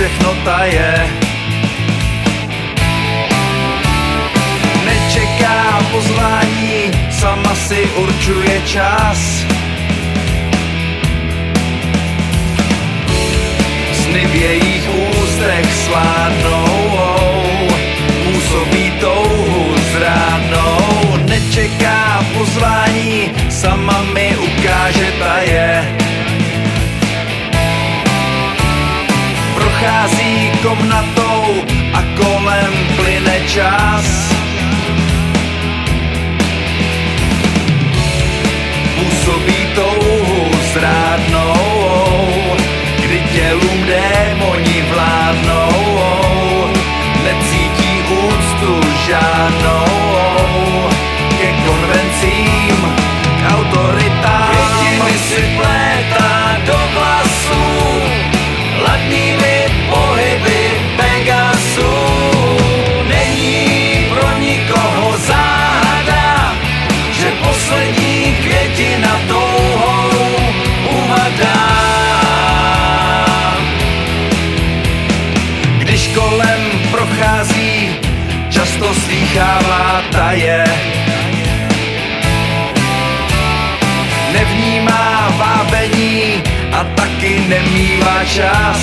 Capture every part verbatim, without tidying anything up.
všechno taje. Nečeká pozvání, sama si určuje čas. Sny v jejich ústech sládnou, působí touhu zrádnou. Nečeká pozvání, sama mi ukáže taje. Prochází komnatou a kolem plyne čas. Působí touhu zrádnou, kdy tělům démoni vládnou. Necítí úctu žádnou ke konvencím, k autoritám. Květiny si plétá do vlasů ladnými pohyby Pegasu. Není pro nikoho záhada, že poslední květina touhou uvadá. Když kolem prochází, často slýchává taje. Nevnímá vábení a taky nemívá čas.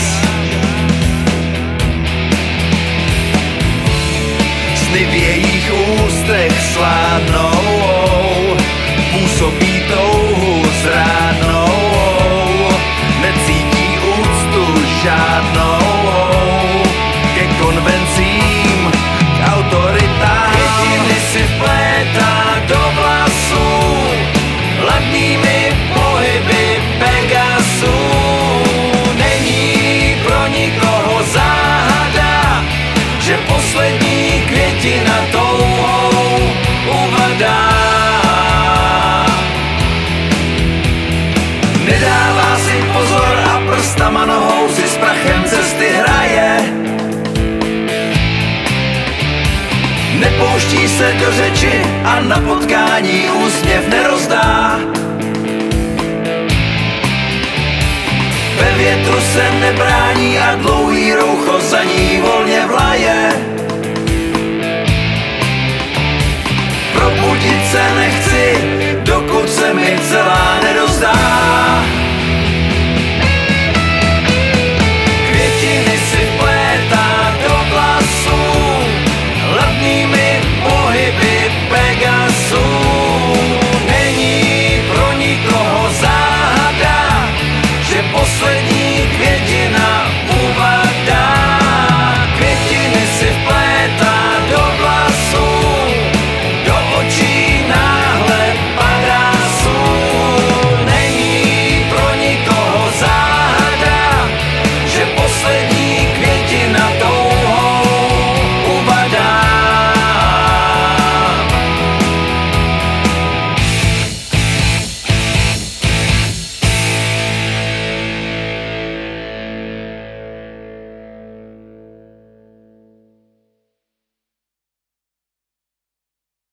Sny v jejich ústech sládnou, působí touhu zrádnou. Necítí úctu žádnou ke konvencím, k autoritám. Květiny si vplétá do vlasů ladnými pohyby Pegasu. Není pro nikoho záhada, že poslední květina touhou uvadá. Nedává si pozor a prstama nohou si s prachem cesty hraje. Nepouští se do řeči a na potkání úsměv nerozdá. Ve větru se nebrání a dlouhý roucho za ní volně vlaje.